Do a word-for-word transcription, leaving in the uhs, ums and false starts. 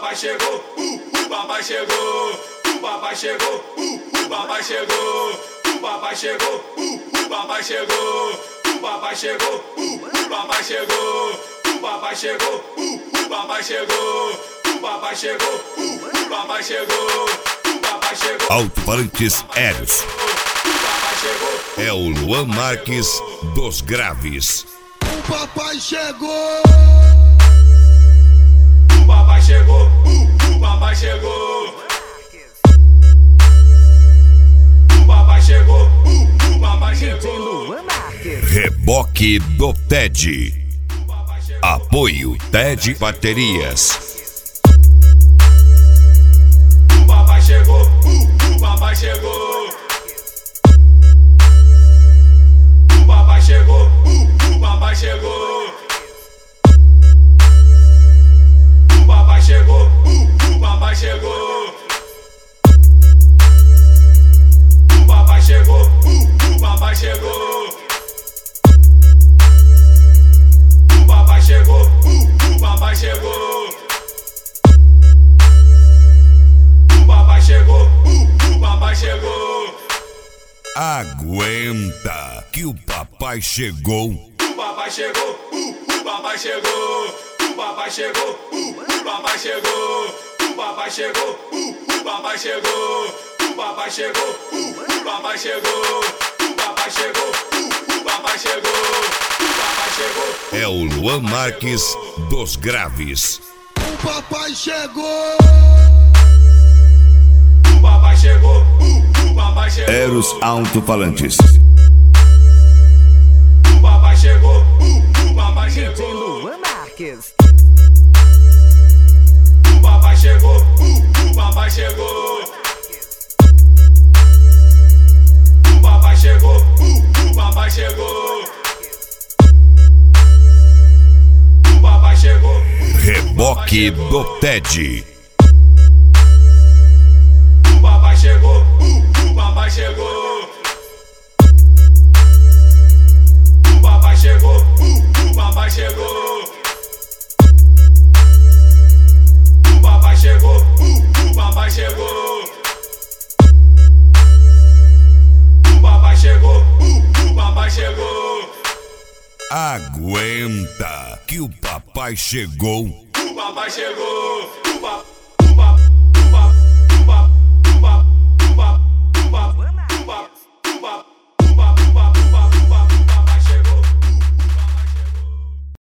papai chegou, uh, o papai chegou, o papai chegou, uh, o papai chegou, o papai chegou, uh, o papai chegou, o papai chegou, uh, o papai chegou, o papai chegou, uh, o papai chegou, o papai chegou, uh, o papai chegou, o papai chegou. Alto-falantes Eros. É o Luan Marques dos Graves. O papai chegou. O papai chegou, uh, o papai chegou. O papai chegou, uh, o papai chegou. Reboque do Ted. Apoio Ted Baterias. O papai chegou, uh, o papai chegou. O papai chegou, uh, o papai chegou. O papai chegou, uh, o papai chegou. O papai chegou, uh, o papai chegou. O papai chegou, uh, o papai chegou. O papai chegou, uh, o papai chegou. Aguenta que o papai chegou. O papai chegou, uh, o papai chegou. O papai chegou, uh, o papai chegou. O papai chegou, uh, o papai chegou. O papai chegou, uh, o papai chegou. O papai chegou, uh, o papai chegou. O papai chegou. É o Luan Marques dos Graves. O papai chegou. O papai chegou, uh, o papai chegou. Eros Alto-falantes. O papai chegou, uh, o papai chegou. Luan Marques. O papai chegou, uh, o papai chegou. O papai chegou, uh, o papai chegou. O papai chegou. Reboque do Ted. O papai chegou, uh, o papai chegou. O papai chegou, uh, o papai chegou. O papai chegou, uh, o papai chegou. O papai chegou, uh, o papai chegou. Aguenta que o papai chegou. O papai chegou. O papai